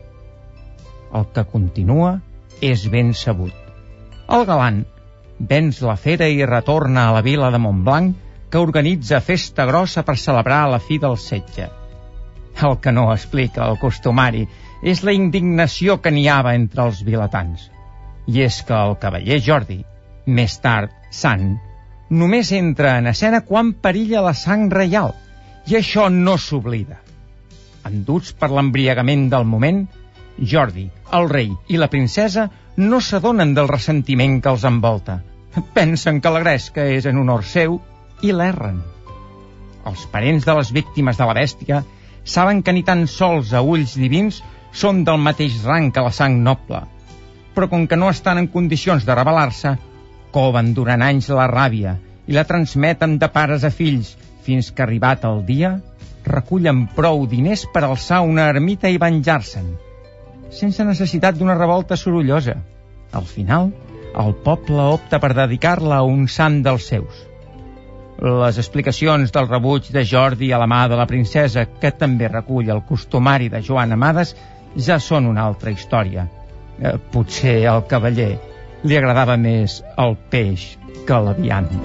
El que continua és ben sabut. El galant venç la fera i retorna a la vila de Montblanc, que organitza festa grossa per celebrar la fi del setge. El que no explica el costumari és la indignació que n'hi havia entre els vilatans. I és que el cavaller Jordi, més tard sant, només entra en escena quan perilla la sang reial, i això no s'oblida. Enduts per l'embriagament del moment, Jordi, el rei i la princesa no s'adonen del ressentiment que els envolta. Pensen que la gresca és en honor seu i l'erren. Els parents de les víctimes de la bèstia saben que ni tan sols a ulls divins són del mateix rang que la sang noble, però com que no estan en condicions de rebel·lar-se, coven durant anys la ràbia i la transmeten de pares a fills, fins que arribat el dia, recullen prou diners per alçar una ermita i venjar-se'n, sense necessitat d'una revolta sorollosa. Al final, el poble opta per dedicar-la a un sant dels seus. Les explicacions del rebuig de Jordi a la mà de la princesa, que també recull el costumari de Joan Amades, ja són una altra història. Eh, potser al cavaller li agradava més el peix que la vianda.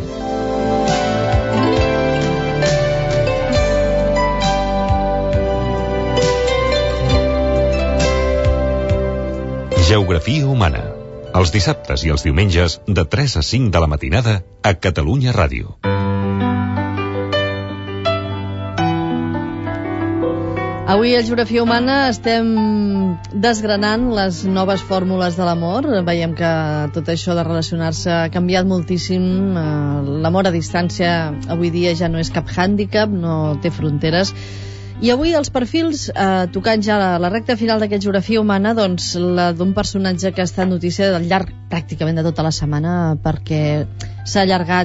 Geografia humana. Els dissabtes i els diumenges de tres a cinc de la matinada a Catalunya Ràdio. Avui a Geografia Humana estem desgranant les noves fórmules de l'amor. Veiem que tot això de relacionar-se ha canviat moltíssim. L'amor a distància avui dia ja no és cap hàndicap, no té fronteres. I avui els perfils, eh, tocant ja la, la recta final d'aquesta Geografia Humana, doncs la d'un personatge que ha estat notícia al llarg pràcticament de tota la setmana, perquè s'ha allargat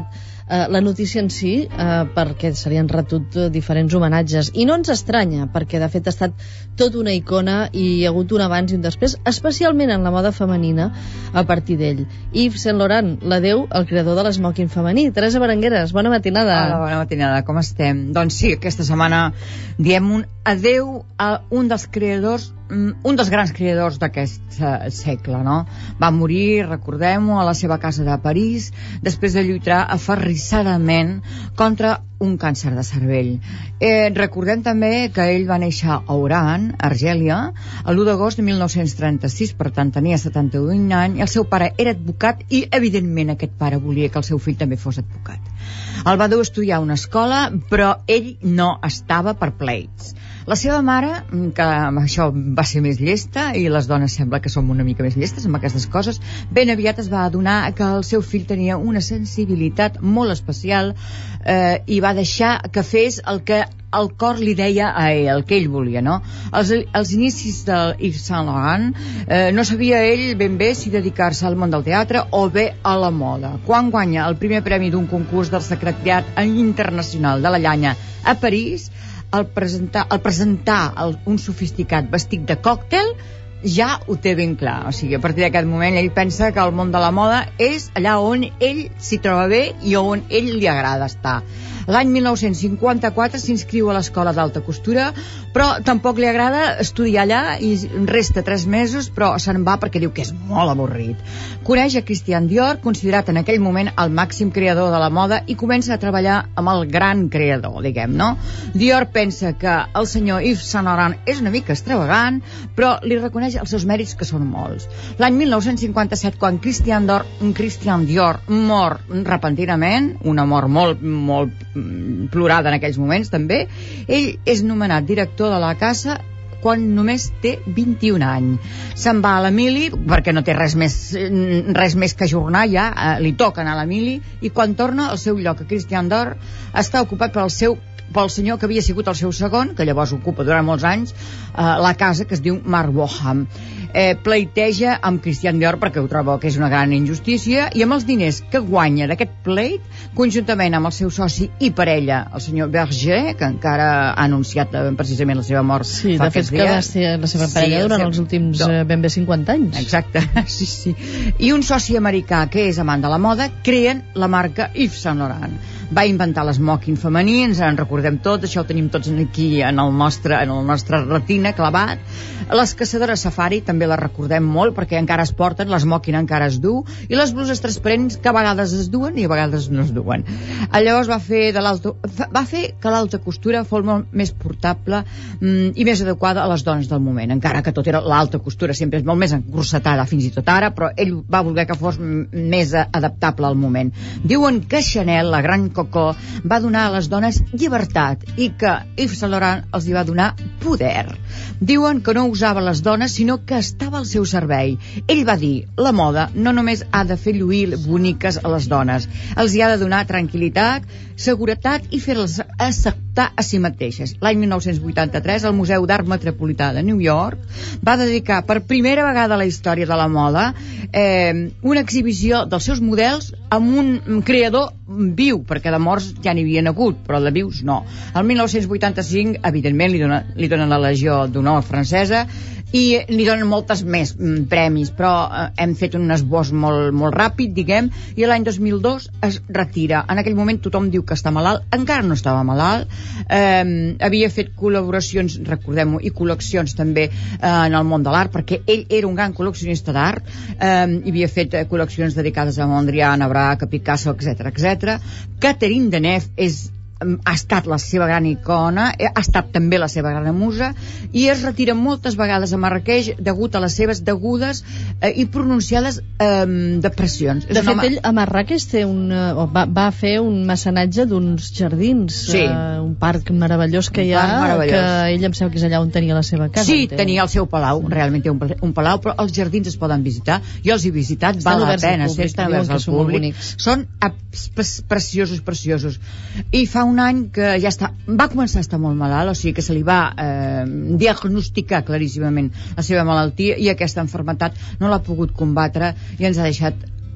eh, la notícia en si, eh, perquè se li han retut eh, diferents homenatges. I no ens estranya, perquè de fet ha estat tot una icona i hi ha hagut un abans i un després, especialment en la moda femenina, a partir d'ell. Yves Saint Laurent, l'adeu al creador de l'esmoking femení. Teresa Berengueres, bona matinada. Hola, bona matinada, com estem? Doncs sí, aquesta setmana diem un adeu a un dels creadors, un dels grans creadors d'aquest segle, no? Va morir, recordem-ho, a la seva casa de París, després de lluitar aferrissadament contra un càncer de cervell. Eh, recordem també que ell va néixer a Oran, Argèlia, l'u d'agost de mil nou-cents trenta-sis, per tant tenia setanta-un anys, i el seu pare era advocat i, evidentment, aquest pare volia que el seu fill també fos advocat. El va dur a estudiar a una escola, però ell no estava per pleits. La seva mare, que amb això va ser més llesta, i les dones sembla que som una mica més llestes amb aquestes coses, ben aviat es va adonar que el seu fill tenia una sensibilitat molt especial eh, i va deixar que fes el que el cor li deia a ell, el que ell volia, no? Als, als inicis del Yves Saint Laurent eh, no sabia ell ben bé si dedicar-se al món del teatre o bé a la moda. Quan guanya el primer premi d'un concurs del Secretariat Internacional de la Llana a París, al presentar, al presentar el, un sofisticat vestit de còctel, ja ho té ben clar. O sigui, a partir d'aquest moment ell pensa que el món de la moda és allà on ell s'hi troba bé i on ell li agrada estar. L'any mil nou-cents cinquanta-quatre s'inscriu a l'escola d'alta costura, però tampoc li agrada estudiar allà i resta tres mesos, però se'n va perquè diu que és molt avorrit. Coneix a Christian Dior, considerat en aquell moment el màxim creador de la moda, i comença a treballar amb el gran creador, diguem, no? Dior pensa que el senyor Yves Saint Laurent és una mica extravagant, però li reconeix els seus mèrits, que són molts. L'any mil nou-cents cinquanta-set, quan Christian Dior, Christian Dior mor repentinament, una mort molt, molt plorada en aquells moments també, ell és nomenat director de la casa quan només té vint-i-un anys. Se'n va a l'Emili, perquè no té res més, res més que ajornar ja, eh, li toca anar a l'Emili, i quan torna al seu lloc a Christian Dior està ocupat pel seu pel senyor que havia sigut el seu segon, que llavors ocupa durant molts anys eh, la casa, que es diu Marc Boham. Eh, pleiteja amb Christian Dior perquè ho troba que és una gran injustícia, i amb els diners que guanya d'aquest pleit, conjuntament amb el seu soci i parella, el senyor Berger, que encara ha anunciat eh, precisament la seva mort sí, fa de fet que va ser la seva parella sí, durant els últims eh, ben bé cinquanta anys. Exacte, sí, sí. I un soci americà que és amant de la moda creen la marca Yves Saint Laurent. Va inventar l'esmoking femení, ens en recordem tots, això ho tenim tots aquí en el nostre, en el nostre retina clavat. Les caçadores safari també les recordem molt perquè encara es porten, l'esmoking encara es du, i les bluses transparents que a vegades es duen i a vegades no es duen. Llavors va fer, de l'alta, va fer que l'alta costura fos molt més portable mm, i més adequada a les dones del moment, encara que tot era l'alta costura sempre és molt més encursetada fins i tot ara, però ell va voler que fos més adaptable al moment. Diuen que Chanel, la gran Coco, va donar a les dones llibertat i que Yves Saint Laurent els hi va donar poder. Diuen que no usava les dones, sinó que estava al seu servei. Ell va dir, la moda no només ha de fer lluir boniques a les dones, els hi ha de donar tranquil·litat, seguretat i fer-les acceptar a si mateixes. L'any mil nou-cents vuitanta-tres, el Museu d'Art Metropolità de New York va dedicar per primera vegada a la història de la moda eh, una exhibició dels seus models amb un creador viu, perquè de morts ja n'hi havia hagut, però de vius no. El mil nou-cents vuitanta-cinc, evidentment, li donen, li donen la Legió d'Honor francesa i li donen moltes més mm, premis, però eh, hem fet un esbós molt, molt ràpid, diguem, i l'any dos mil dos es retira. En aquell moment tothom diu que està malalt, encara no estava malalt, eh, havia fet col·laboracions, recordem-ho, i col·leccions també eh, en el món de l'art, perquè ell era un gran col·leccionista d'art, eh, i havia fet eh, col·leccions dedicades a Mondrian, a Braque, a Picasso, etcètera, etcètera. Catherine Deneuve és ha estat la seva gran icona, ha estat també la seva gran musa, i es retira moltes vegades a Marrakeix degut a les seves degudes eh, i pronunciades eh, depressions. De fet, home... ell a Marrakeix té un, uh, va, va fer un mecenatge d'uns jardins, sí. uh, un parc meravellós que hi ha, que ell em sembla que és allà on tenia la seva casa. Sí, tenia el seu palau, realment té un, un palau, però els jardins es poden visitar. Jo els he visitat, val la pena, estan oberts al públic. Són preciosos, preciosos. I fa un any que ja està, va començar a estar molt malalt, o sigui que se li va eh, diagnosticar claríssimament la seva malaltia, i aquesta enfermetat no l'ha pogut combatre i ens ha deixat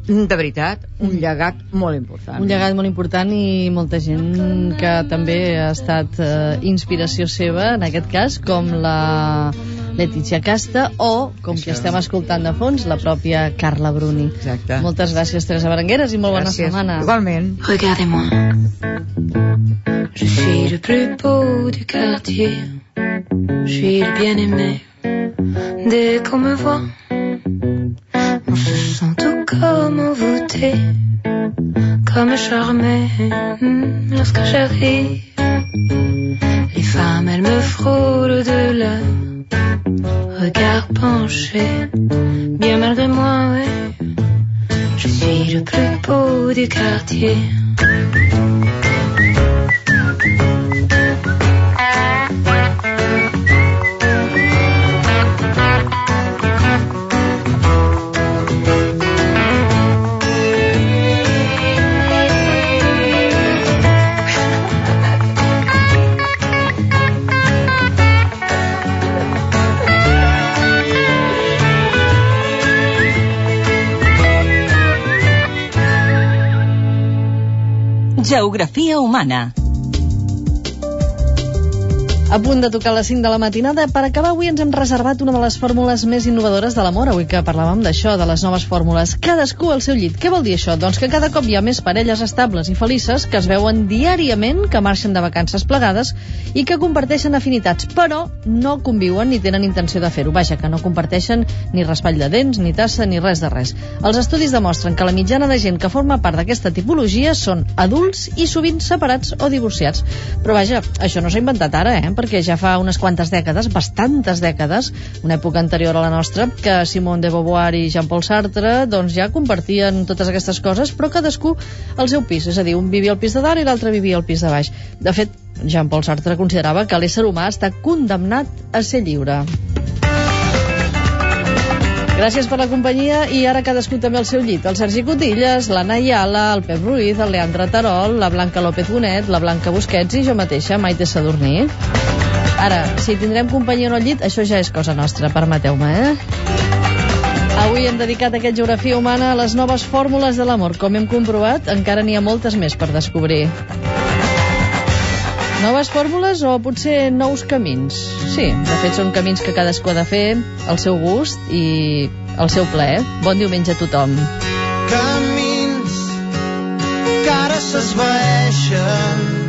De veritat, un llegat molt important. Un llegat molt important i molta gent que també ha estat eh, inspiració seva, en aquest cas, com la Letizia Casta o, com que estem escoltant de fons, la pròpia Carla Bruni. Exacte. Moltes gràcies, Teresa Berengueres, i molt bona setmana. Igualment. Regardez-moi. Je suis le plus beau du quartier. Je suis le bien-aimé. Dès qu'on me voit, on se sent tout comme envoûté, comme charmé. Lorsque j'arrive, les femmes, elles me frôlent de leur regard penché. Bien malgré moi, oui, je suis le plus beau du quartier. Geografia humana. A punt de tocar les cinc de la matinada. Per acabar, avui ens hem reservat una de les fórmules més innovadores de l'amor. Avui que parlàvem d'això, de les noves fórmules. Cadascú al seu llit. Què vol dir això? Doncs que cada cop hi ha més parelles estables i felices que es veuen diàriament, que marxen de vacances plegades i que comparteixen afinitats, però no conviuen ni tenen intenció de fer-ho. Vaja, que no comparteixen ni raspall de dents, ni tassa, ni res de res. Els estudis demostren que la mitjana de gent que forma part d'aquesta tipologia són adults i sovint separats o divorciats. Però vaja, això no s'ha inventat ara, eh? Perquè ja fa unes quantes dècades, bastantes dècades, una època anterior a la nostra, que Simone de Beauvoir i Jean-Paul Sartre doncs ja compartien totes aquestes coses, però cadascú al seu pis, és a dir, un vivia al pis de dalt i l'altre vivia al pis de baix. De fet, Jean-Paul Sartre considerava que l'ésser humà està condemnat a ser lliure. Gràcies per la companyia i ara cadascú també al seu llit. El Sergi Cotillas, l'Anna Ayala, el Pep Ruiz, el Leandre Terol, la Blanca López Bonet, la Blanca Busquets i jo mateixa, Maite Sadurní. Ara, si tindrem companyia en el llit, això ja és cosa nostra, permeteu-me, eh? Avui hem dedicat aquest Geografia Humana a les noves fórmules de l'amor. Com hem comprovat, encara n'hi ha moltes més per descobrir. Noves fórmules o potser nous camins? Sí, de fet són camins que cadascú ha de fer al seu gust i al seu plaer. Bon diumenge a tothom. Camins que ara s'esvaeixen